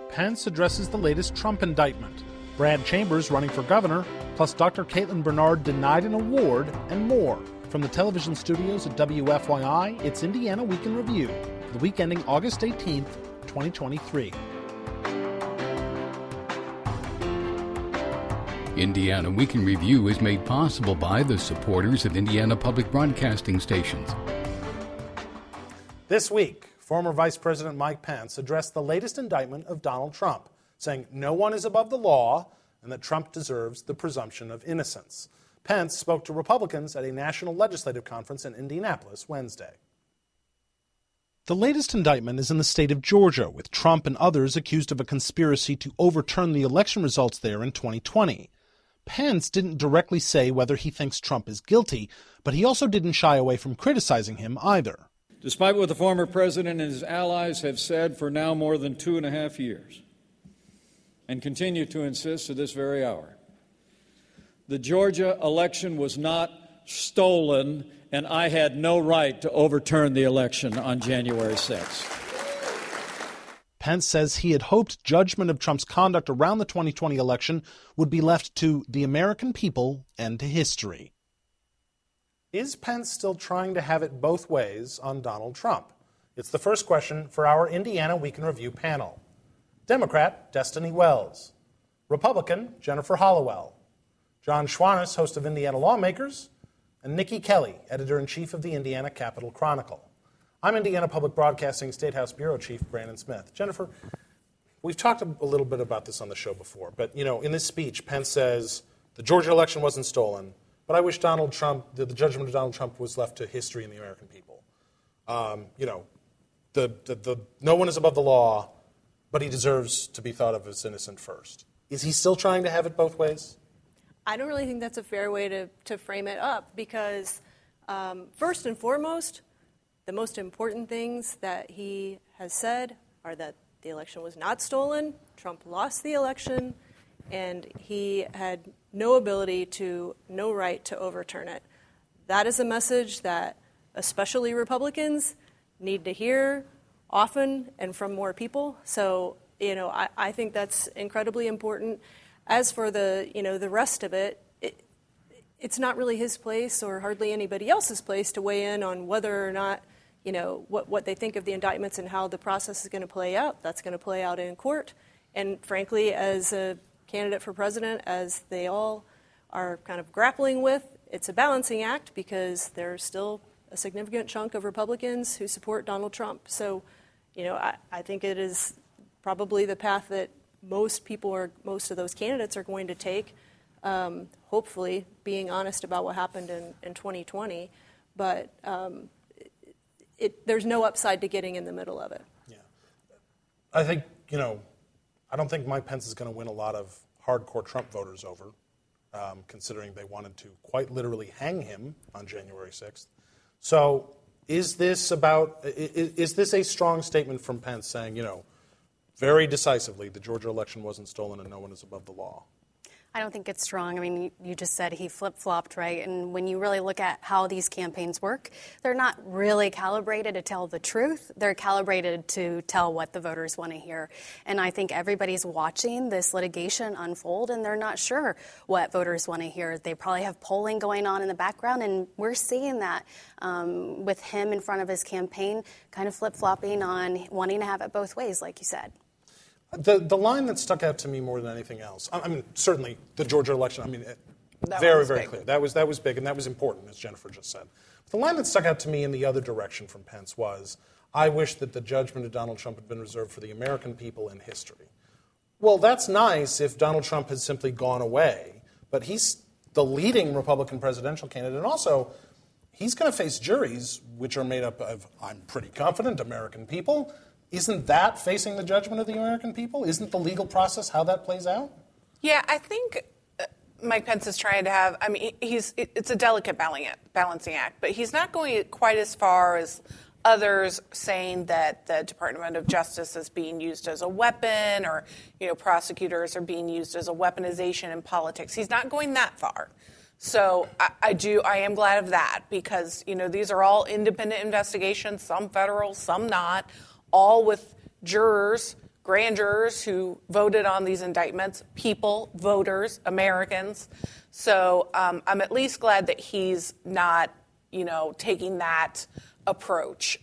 Pence addresses the latest Trump indictment. Brad Chambers running for governor, plus Dr. Caitlin Bernard denied an award, and more. From the television studios at WFYI, it's Indiana Week in Review, for the week ending August 18th, 2023. Indiana Week in Review is made possible by the supporters of Indiana Public Broadcasting stations. This week, former Vice President Mike Pence addressed the latest indictment of Donald Trump, saying no one is above the law and that Trump deserves the presumption of innocence. Pence spoke to Republicans at a national legislative conference in Indianapolis Wednesday. The latest indictment is in the state of Georgia, with Trump and others accused of a conspiracy to overturn the election results there in 2020. Pence didn't directly say whether he thinks Trump is guilty, but he also didn't shy away from criticizing him either. Despite what the former president and his allies have said for now more than 2.5 years, and continue to insist to this very hour, the Georgia election was not stolen, and I had no right to overturn the election on January 6th. Pence says he had hoped judgment of Trump's conduct around the 2020 election would be left to the American people and to history. Is Pence still trying to have it both ways on Donald Trump? It's the first question for our Indiana Week in Review panel. Democrat Destiny Wells, Republican Jennifer Hollowell, John Schwannis, host of Indiana Lawmakers, and Nikki Kelly, editor-in-chief of the Indiana Capitol Chronicle. I'm Indiana Public Broadcasting State House Bureau Chief Brandon Smith. Jennifer, we've talked a little bit about this on the show before, but in this speech, Pence says the Georgia election wasn't stolen, but I wish Donald Trump, the judgment of Donald Trump was left to history and the American people. No one is above the law, but he deserves to be thought of as innocent first. Is he still trying to have it both ways? I don't really think that's a fair way to frame it up because, first and foremost, the most important things that he has said are that the election was not stolen, Trump lost the election, and he had no right to overturn it. That is a message that especially Republicans need to hear often and from more people. So, I think that's incredibly important. As for the rest of it, it's not really his place or hardly anybody else's place to weigh in on whether or not, what they think of the indictments and how the process is going to play out. That's going to play out in court. And frankly, as a candidate for president, as they all are kind of grappling with, it's a balancing act because there's still a significant chunk of Republicans who support Donald Trump. So, I think it is probably the path that most of those candidates are going to take, hopefully being honest about what happened in 2020. But there's no upside to getting in the middle of it. Yeah. I think, I don't think Mike Pence is going to win a lot of hardcore Trump voters over, considering they wanted to quite literally hang him on January 6th. So is this a strong statement from Pence saying, very decisively, the Georgia election wasn't stolen and no one is above the law? I don't think it's strong. I mean, you just said he flip-flopped, right? And when you really look at how these campaigns work, they're not really calibrated to tell the truth. They're calibrated to tell what the voters want to hear. And I think everybody's watching this litigation unfold, and they're not sure what voters want to hear. They probably have polling going on in the background, and we're seeing that with him in front of his campaign kind of flip-flopping on wanting to have it both ways, like you said. The line that stuck out to me more than anything else, I mean, certainly the Georgia election, very, very clear. That was big, and that was important, as Jennifer just said. But the line that stuck out to me in the other direction from Pence was, I wish that the judgment of Donald Trump had been reserved for the American people and history. Well, that's nice if Donald Trump has simply gone away, but he's the leading Republican presidential candidate, and also he's going to face juries which are made up of, I'm pretty confident, American people. Isn't that facing the judgment of the American people? Isn't the legal process how that plays out? Yeah, I think Mike Pence is trying to have, it's a delicate balancing act, but he's not going quite as far as others saying that the Department of Justice is being used as a weapon or, prosecutors are being used as a weaponization in politics. He's not going that far. So I am glad of that because, these are all independent investigations, some federal, some not, all with jurors, grand jurors who voted on these indictments, people, voters, Americans. So I'm at least glad that he's not, taking that approach.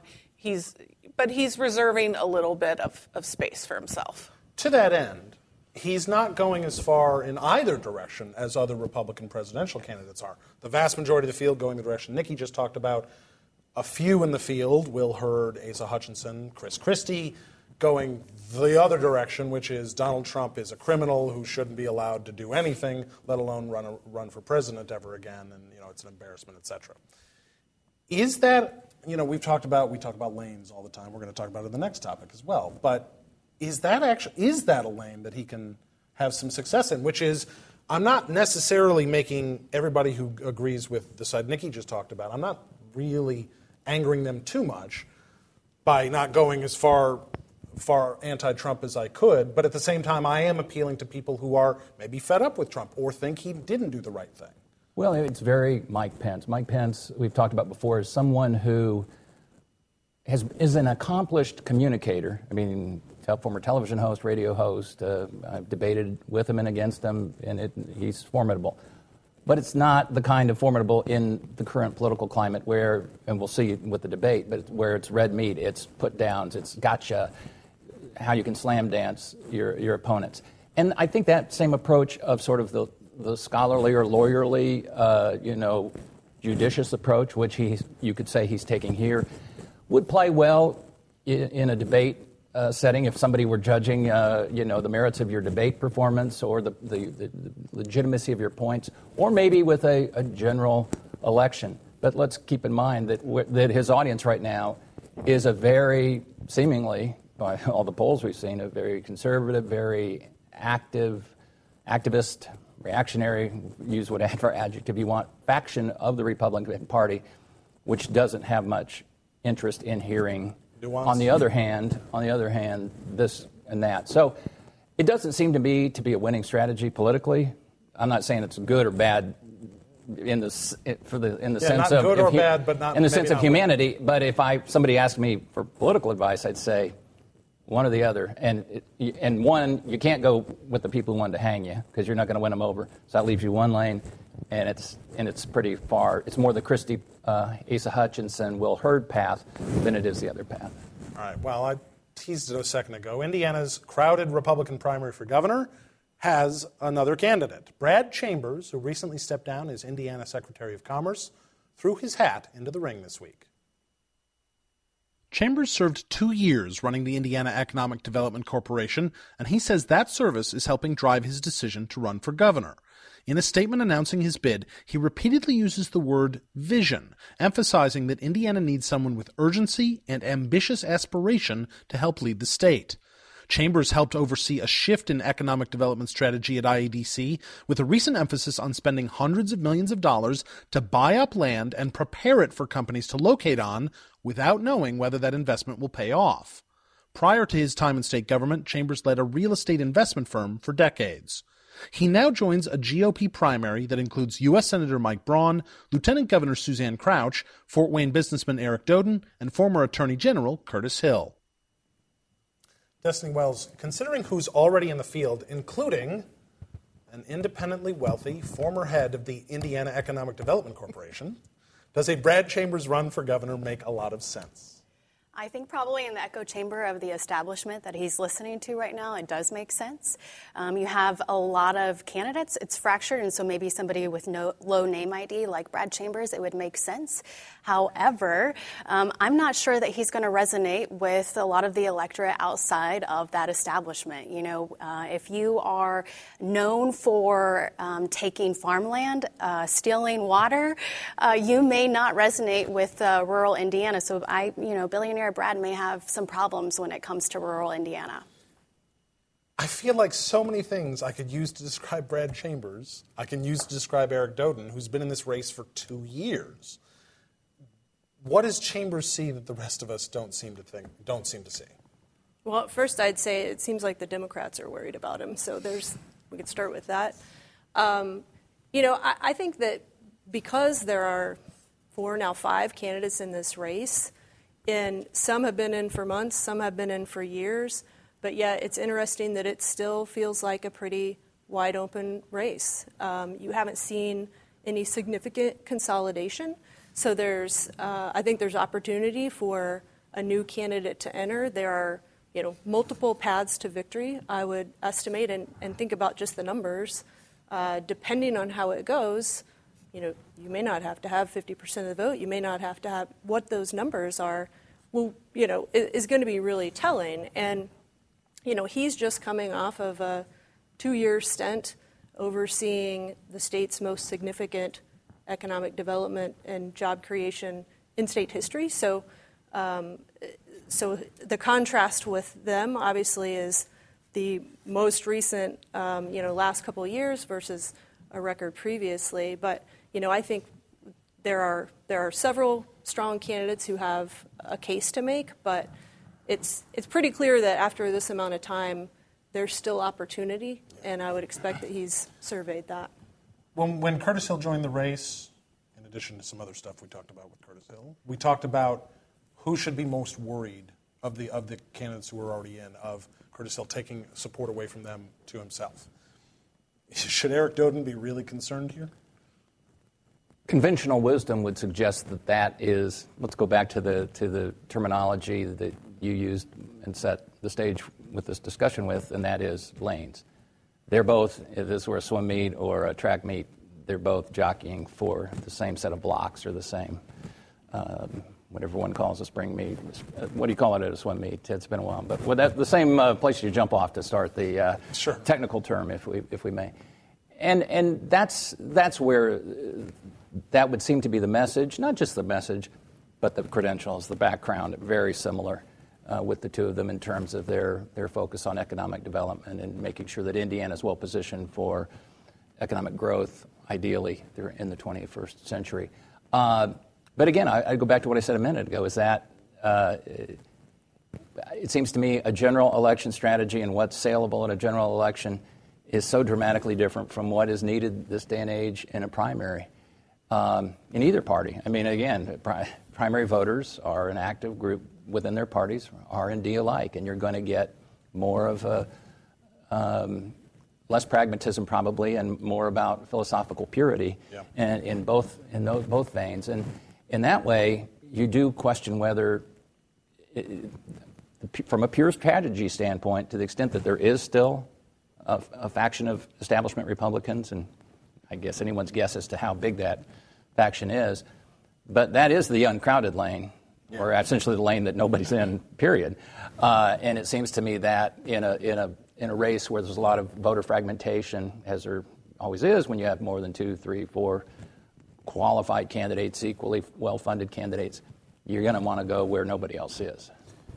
But he's reserving a little bit of space for himself. To that end, he's not going as far in either direction as other Republican presidential candidates are. The vast majority of the field going the direction Nikki just talked about. A few in the field, Will Hurd, Asa Hutchinson, Chris Christie, going the other direction, which is Donald Trump is a criminal who shouldn't be allowed to do anything, let alone run for president ever again, and it's an embarrassment, etc. Is that, we talk about lanes all the time. We're going to talk about it in the next topic as well. But is that a lane that he can have some success in? Which is, I'm not necessarily making everybody who agrees with the side Nikki just talked about, I'm not really angering them too much by not going as far anti-Trump as I could, but at the same time I am appealing to people who are maybe fed up with Trump or think he didn't do the right thing. Well, it's very Mike Pence. Mike Pence, we've talked about before, is someone who is an accomplished communicator. I mean, former television host, radio host. I've debated with him and against him, and he's formidable. But it's not the kind of formidable in the current political climate where, and we'll see with the debate, but where it's red meat, it's put downs, it's gotcha, how you can slam dance your opponents. And I think that same approach of sort of the scholarly or lawyerly, judicious approach, which you could say he's taking here, would play well in a debate setting if somebody were judging, the merits of your debate performance or the legitimacy of your points, or maybe with a general election. But let's keep in mind that his audience right now is a very, seemingly, by all the polls we've seen, a very conservative, very activist, reactionary, use whatever adjective you want, faction of the Republican Party, which doesn't have much interest in hearing nuance. On the other hand, this and that. So it doesn't seem to me to be a winning strategy politically. I'm not saying it's good or bad in the sense not good or bad, but not in the sense of humanity. Winning. But if somebody asked me for political advice, I'd say one or the other. And one, you can't go with the people who wanted to hang you because you're not going to win them over. So that leaves you one lane, and it's pretty far. It's more the Christie, Asa Hutchinson, Will Hurd path than it is the other path. All right. Well, I teased it a second ago. Indiana's crowded Republican primary for governor has another candidate. Brad Chambers, who recently stepped down as Indiana Secretary of Commerce, threw his hat into the ring this week. Chambers served 2 years running the Indiana Economic Development Corporation, and he says that service is helping drive his decision to run for governor. In a statement announcing his bid, he repeatedly uses the word vision, emphasizing that Indiana needs someone with urgency and ambitious aspiration to help lead the state. Chambers helped oversee a shift in economic development strategy at IEDC, with a recent emphasis on spending hundreds of millions of dollars to buy up land and prepare it for companies to locate on without knowing whether that investment will pay off. Prior to his time in state government, Chambers led a real estate investment firm for decades. He now joins a GOP primary that includes U.S. Senator Mike Braun, Lieutenant Governor Suzanne Crouch, Fort Wayne businessman Eric Doden, and former Attorney General Curtis Hill. Destiny Wells, considering who's already in the field, including an independently wealthy former head of the Indiana Economic Development Corporation, does a Brad Chambers run for governor make a lot of sense? I think probably in the echo chamber of the establishment that he's listening to right now, it does make sense. You have a lot of candidates. It's fractured, and so maybe somebody with no low name ID like Brad Chambers, it would make sense. However, I'm not sure that he's going to resonate with a lot of the electorate outside of that establishment. If you are known for taking farmland, stealing water, you may not resonate with rural Indiana. So billionaire Brad may have some problems when it comes to rural Indiana. I feel like so many things I could use to describe Brad Chambers, I can use to describe Eric Doden, who's been in this race for 2 years. What does Chambers see that the rest of us don't seem to see? Well, first I'd say it seems like the Democrats are worried about him, so we could start with that. I think that because there are 4, now 5 candidates in this race, and some have been in for months, some have been in for years, But yet it's interesting that it still feels like a pretty wide open race. You haven't seen any significant consolidation. So I think there's opportunity for a new candidate to enter. There are, multiple paths to victory, I would estimate, and think about just the numbers. Depending on how it goes, you may not have to have 50% of the vote. You may not have to have what those numbers are. Well, is going to be really telling. And, he's just coming off of a 2-year stint overseeing the state's most significant economic development and job creation in state history. So the contrast with them, obviously, is the most recent, last couple of years versus a record previously. But, I think there are several strong candidates who have a case to make, but it's pretty clear that after this amount of time, there's still opportunity, and I would expect that he's surveyed that. When Curtis Hill joined the race, in addition to some other stuff we talked about with Curtis Hill, we talked about who should be most worried of the candidates who are already in, of Curtis Hill taking support away from them to himself. Should Eric Doden be really concerned here? Conventional wisdom would suggest that is, let's go back to the terminology that you used and set the stage with this discussion with, and that is lanes. They're both, if this were a swim meet or a track meet, they're both jockeying for the same set of blocks or the same, whatever one calls a spring meet. What do you call it at a swim meet? It's been a while. But the same place you jump off to start the sure. technical term, if we may. And that's where that would seem to be the message, not just the message, but the credentials, the background, very similar with the two of them in terms of their focus on economic development and making sure that Indiana is well positioned for economic growth, ideally, in the 21st century. But again, I go back to what I said a minute ago, is that it seems to me a general election strategy and what's saleable in a general election is so dramatically different from what is needed this day and age in a primary in either party. I mean, again, primary voters are an active group within their parties, R&D alike, and you're going to get more of a less pragmatism probably and more about philosophical purity in both veins. And in that way, you do question whether, from a pure strategy standpoint, to the extent that there is still a faction of establishment Republicans, and I guess anyone's guess as to how big that faction is, but that is the uncrowded lane, or essentially the lane that nobody's in, period. And it seems to me that in a race where there's a lot of voter fragmentation, as there always is when you have more than 2, 3, 4 qualified candidates, equally well-funded candidates, you're going to want to go where nobody else is.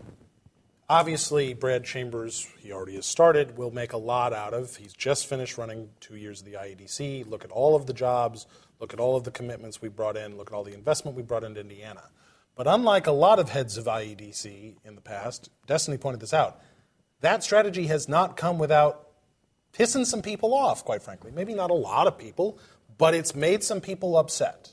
Obviously, Brad Chambers, he already has started, will make a lot out of. He's just finished running 2 years of the IEDC. Look at all of the jobs, look at all of the commitments we brought in, look at all the investment we brought into Indiana. But unlike a lot of heads of IEDC in the past, Destiny pointed this out, that strategy has not come without pissing some people off, quite frankly. Maybe not a lot of people, but it's made some people upset.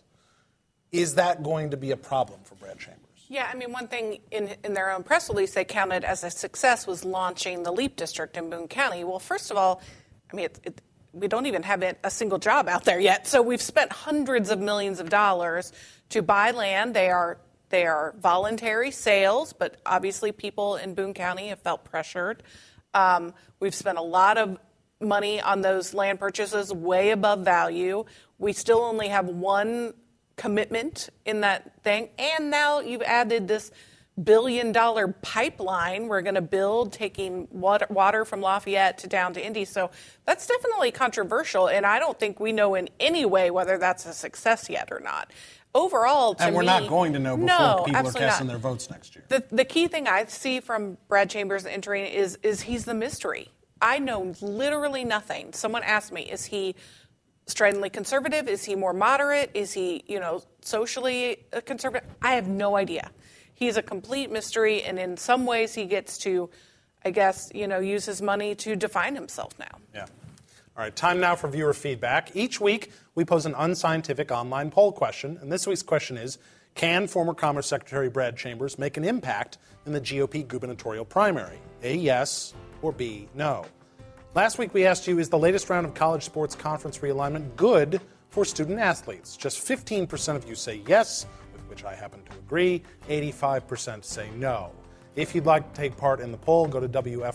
Is that going to be a problem for Brad Chambers? Yeah, I mean, one thing in their own press release they counted as a success was launching the LEAP district in Boone County. Well, first of all, I mean, we don't even have a single job out there yet. So we've spent hundreds of millions of dollars to buy land. They are voluntary sales, but obviously people in Boone County have felt pressured. We've spent a lot of money on those land purchases, way above value. We still only have one commitment in that thing, and now you've added this $1 billion pipeline we're going to build, taking water from Lafayette down to Indy. So that's definitely controversial, and I don't think we know in any way whether that's a success yet or not. Overall, to me, and we're not going to know before people are casting their votes next year. The key thing I see from Brad Chambers entering is he's the mystery. I know literally nothing. Someone asked me, is he stridently conservative? Is he more moderate? Is he, socially conservative? I have no idea. He's a complete mystery, and in some ways he gets to, I guess, use his money to define himself now. Yeah. All right, time now for viewer feedback. Each week, we pose an unscientific online poll question, and this week's question is, can former Commerce Secretary Brad Chambers make an impact in the GOP gubernatorial primary? A, yes, or B, no. Last week we asked you, is the latest round of college sports conference realignment good for student athletes? Just 15% of you say yes, with which I happen to agree. 85% say no. If you'd like to take part in the poll, go to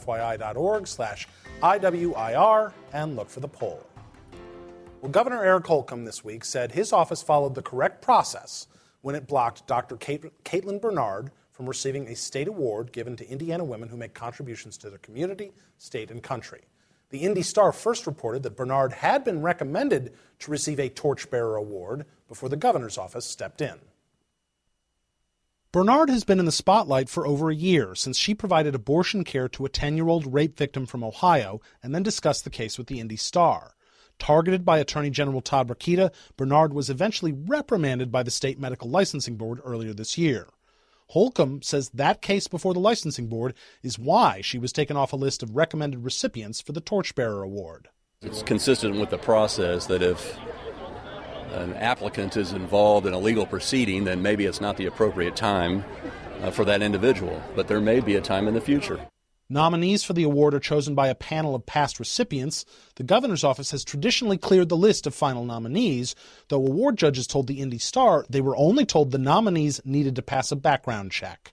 WFYI.org/IWIR and look for the poll. Well, Governor Eric Holcomb this week said his office followed the correct process when it blocked Dr. Caitlin Bernard from receiving a state award given to Indiana women who make contributions to their community, state, and country. The Indy Star first reported that Bernard had been recommended to receive a Torchbearer Award before the governor's office stepped in. Bernard has been in the spotlight for over a year since she provided abortion care to a 10-year-old rape victim from Ohio and then discussed the case with the Indy Star. Targeted by Attorney General Todd Rokita, Bernard was eventually reprimanded by the state medical licensing board earlier this year. Holcomb says that case before the licensing board is why she was taken off a list of recommended recipients for the Torchbearer Award. It's consistent with the process that if an applicant is involved in a legal proceeding, then maybe it's not the appropriate time for that individual, but there may be a time in the future. Nominees for the award are chosen by a panel of past recipients. The governor's office has traditionally cleared the list of final nominees, though award judges told the Indy Star they were only told the nominees needed to pass a background check.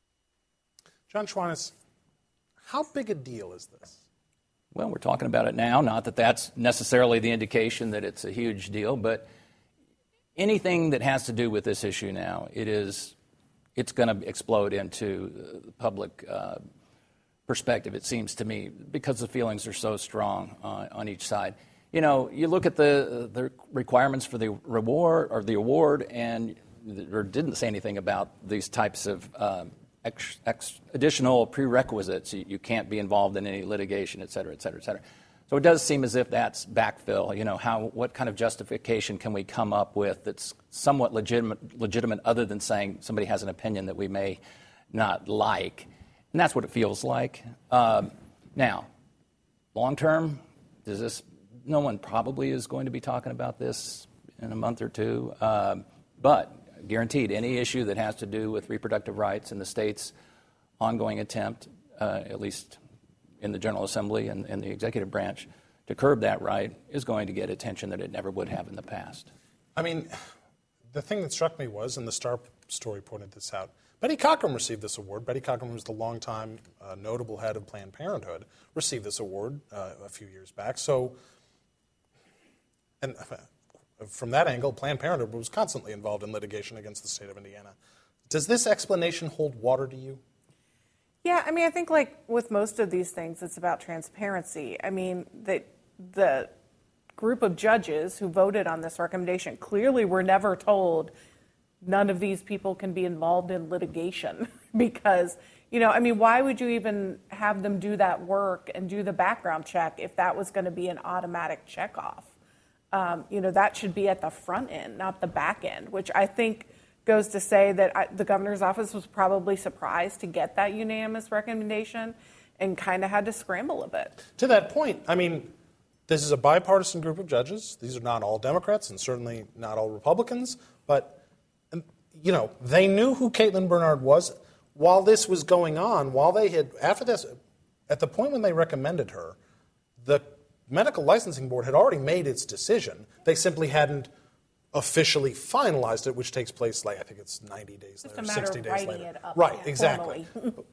John Schwanitz, how big a deal is this? Well, we're talking about it now. Not that that's necessarily the indication that it's a huge deal, but anything that has to do with this issue now, it's going to explode into public perspective, it seems to me, because the feelings are so strong on each side. You know, you look at the requirements for the reward or the award, and there didn't say anything about these types of additional prerequisites. You can't be involved in any litigation, et cetera, et cetera, et cetera. So it does seem as if that's backfill. You know, what kind of justification can we come up with that's somewhat legitimate other than saying somebody has an opinion that we may not like? And that's what it feels like. Now, long term, no one probably is going to be talking about this in a month or two. But guaranteed, any issue that has to do with reproductive rights in the state's ongoing attempt, at least in the General Assembly and the executive branch, to curb that right is going to get attention that it never would have in the past. I mean, the thing that struck me was, and the Star story pointed this out, Betty Cockrum received this award. Betty Cockrum, who's the longtime notable head of Planned Parenthood, received this award a few years back. So, and from that angle, Planned Parenthood was constantly involved in litigation against the state of Indiana. Does this explanation hold water to you? Yeah, I mean, I think like with most of these things, it's about transparency. I mean, the group of judges who voted on this recommendation clearly were never told none of these people can be involved in litigation because, you know, I mean, why would you even have them do that work and do the background check if that was going to be an automatic checkoff? You know, that should be at the front end, not the back end, which I think goes to say that the governor's office was probably surprised to get that unanimous recommendation and kind of had to scramble a bit. To that point, I mean, this is a bipartisan group of judges. These are not all Democrats and certainly not all Republicans, but you know, they knew who Caitlin Bernard was while this was going on, while they had, after this, at the point when they recommended her, the medical licensing board had already made its decision. They simply hadn't officially finalized it, which takes place, like, I think it's 90 days later, 60 days later. It up right, exactly.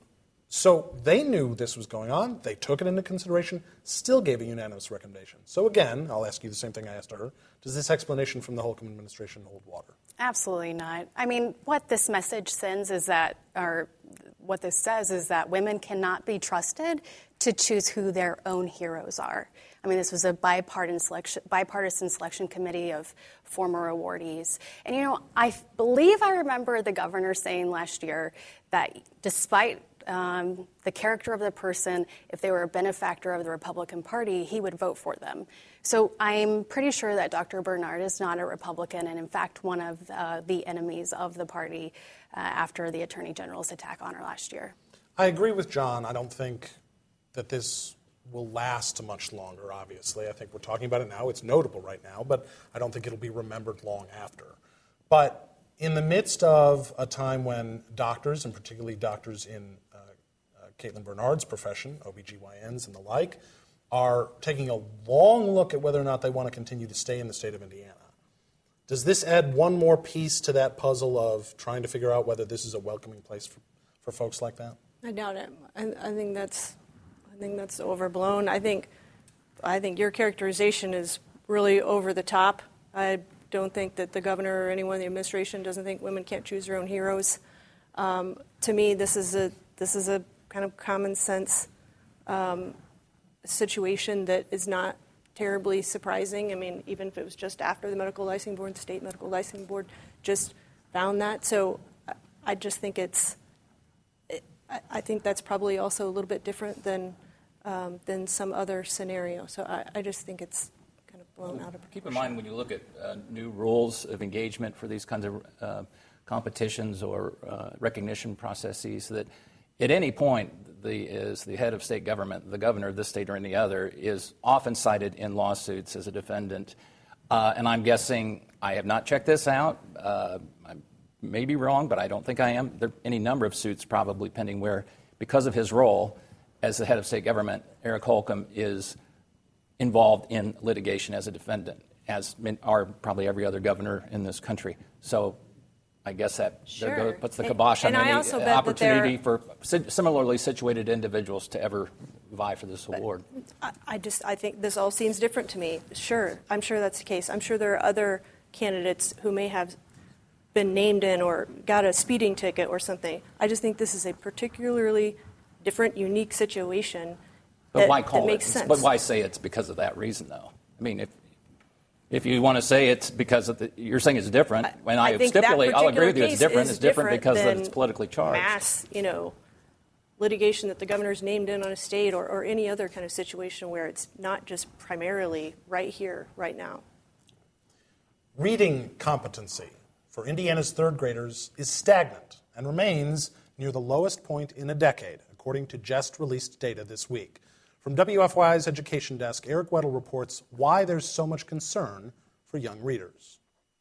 So they knew this was going on. They took it into consideration, still gave a unanimous recommendation. So again, I'll ask you the same thing I asked her. Does this explanation from the Holcomb administration hold water? Absolutely not. I mean, what this message sends is that, or what this says is that women cannot be trusted to choose who their own heroes are. I mean, this was a bipartisan selection committee of former awardees. And, you know, I believe I remember the governor saying last year that despite the character of the person, if they were a benefactor of the Republican Party, he would vote for them. So I'm pretty sure that Dr. Bernard is not a Republican and, in fact, one of the enemies of the party after the Attorney General's attack on her last year. I agree with John. I don't think that this will last much longer, obviously. I think we're talking about it now. It's notable right now, but I don't think it'll be remembered long after. But in the midst of a time when doctors, and particularly doctors in Caitlin Bernard's profession, OBGYNs and the like, are taking a long look at whether or not they want to continue to stay in the state of Indiana. Does this add one more piece to that puzzle of trying to figure out whether this is a welcoming place for folks like that? I doubt it. I think that's overblown. I think your characterization is really over the top. I don't think that the governor or anyone in the administration doesn't think women can't choose their own heroes. To me, this is a kind of common sense situation that is not terribly surprising. I mean, even if it was just after the medical licensing board, the state medical licensing board just found that. So I just think I think that's probably also a little bit different than some other scenario. So I just think it's kind of blown out of proportion. Keep in mind when you look at new rules of engagement for these kinds of competitions or recognition processes that at any point the head of state government, the governor of this state or any other, is often cited in lawsuits as a defendant. And I'm guessing, I have not checked this out, I may be wrong, but I don't think I am. There are any number of suits probably pending where, because of his role as the head of state government, Eric Holcomb is involved in litigation as a defendant, as are probably every other governor in this country. So I guess that puts the kibosh on any opportunity for similarly situated individuals to ever vie for this award. I think this all seems different to me. Sure, I'm sure that's the case. I'm sure there are other candidates who may have been named in or got a speeding ticket or something. I just think this is a particularly different, unique situation that makes sense. But why say it's because of that reason, though? I mean, if you want to say it's because of you're saying it's different, when I stipulate, I'll agree with you, it's different. It's different because it's politically charged. Mass, litigation that the governor's named in on a state or any other kind of situation where it's not just primarily right here, right now. Reading competency for Indiana's third graders is stagnant and remains near the lowest point in a decade, according to just released data this week. From WFYI's Education Desk, Eric Weddle reports why there's so much concern for young readers.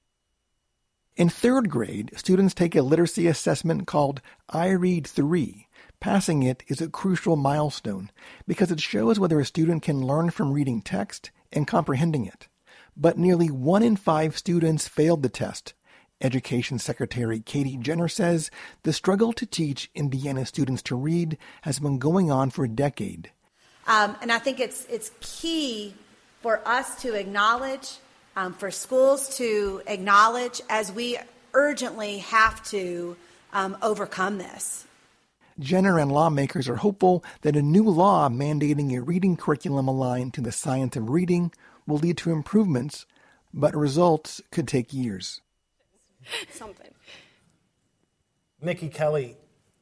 In third grade, students take a literacy assessment called iRead 3. Passing it is a crucial milestone because it shows whether a student can learn from reading text and comprehending it. But nearly 1 in 5 students failed the test. Education Secretary Katie Jenner says the struggle to teach Indiana students to read has been going on for a decade. And I think it's key for us to acknowledge, for schools to acknowledge, as we urgently have to overcome this. Jenner and lawmakers are hopeful that a new law mandating a reading curriculum aligned to the science of reading will lead to improvements, but results could take years. Something. Nikki Kelly,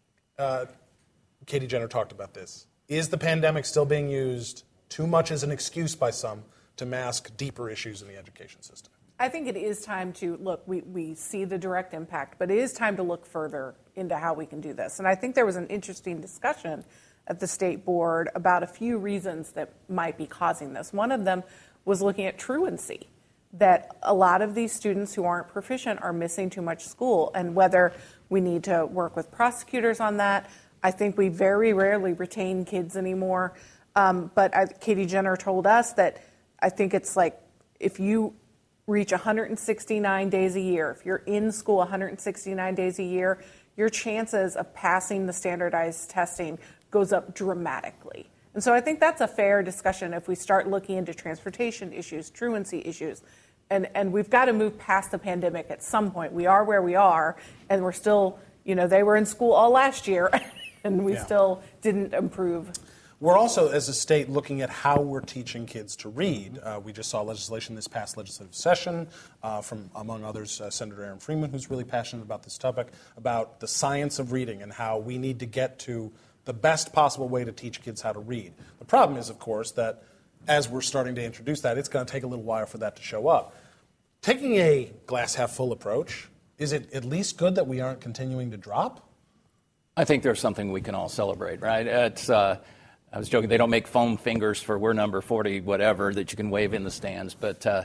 Katie Jenner talked about this. Is the pandemic still being used too much as an excuse by some to mask deeper issues in the education system? I think it is time to look, we see the direct impact, but it is time to look further into how we can do this. And I think there was an interesting discussion at the state board about a few reasons that might be causing this. One of them was looking at truancy, that a lot of these students who aren't proficient are missing too much school, and whether we need to work with prosecutors on that. I think we very rarely retain kids anymore. But Katie Jenner told us that I think it's like if you reach 169 days a year, if you're in school 169 days a year, your chances of passing the standardized testing goes up dramatically. And so I think that's a fair discussion if we start looking into transportation issues, truancy issues. And we've got to move past the pandemic at some point. We are where we are, and we're still, they were in school all last year. And we still didn't improve. We're also, as a state, looking at how we're teaching kids to read. We just saw legislation this past legislative session from, among others, Senator Aaron Freeman, who's really passionate about this topic, about the science of reading and how we need to get to the best possible way to teach kids how to read. The problem is, of course, that as we're starting to introduce that, it's going to take a little while for that to show up. Taking a glass-half-full approach, is it at least good that we aren't continuing to drop? I think there's something we can all celebrate, right? I was joking, they don't make foam fingers for we're number 40, whatever, that you can wave in the stands. But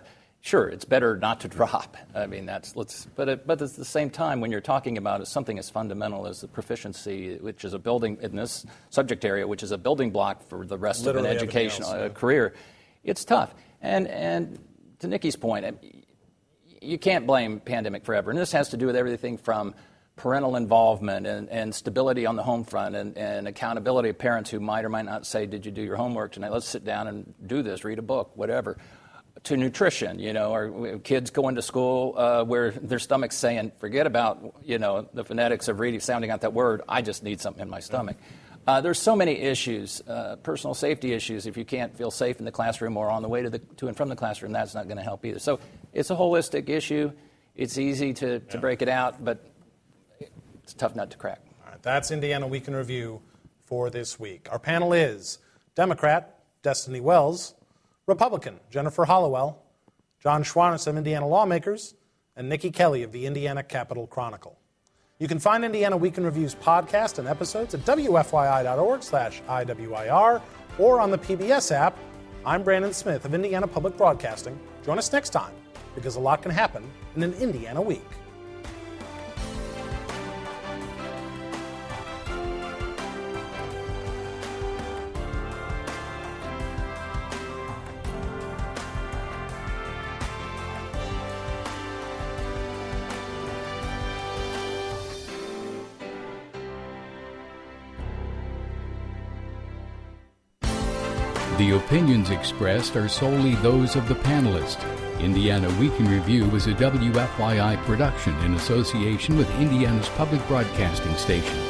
Sure, it's better not to drop. I mean, but at the same time, when you're talking about something as fundamental as the proficiency, which is a building in this subject area, which is a building block for the rest of an educational career, it's tough. And to Nikki's point, you can't blame pandemic forever, and this has to do with everything from parental involvement and stability on the home front and accountability of parents who might or might not say, "Did you do your homework tonight? Let's sit down and do this, read a book, whatever." To nutrition, or kids going to school where their stomach's saying, forget about, the phonetics of reading, sounding out that word, I just need something in my stomach. There's so many issues, personal safety issues. If you can't feel safe in the classroom or on the way to and from the classroom, that's not going to help either. So it's a holistic issue. It's easy to break it out, but it's a tough nut to crack. All right, that's Indiana Week in Review for this week. Our panel is Democrat Destiny Wells, Republican Jennifer Hollowell, John Schwanitz of Indiana Lawmakers, and Nikki Kelly of the Indiana Capitol Chronicle. You can find Indiana Week in Review's podcast and episodes at wfyi.org/IWIR or on the PBS app. I'm Brandon Smith of Indiana Public Broadcasting. Join us next time, because a lot can happen in an Indiana week. The opinions expressed are solely those of the panelists. Indiana Week in Review is a WFYI production in association with Indiana's public broadcasting station.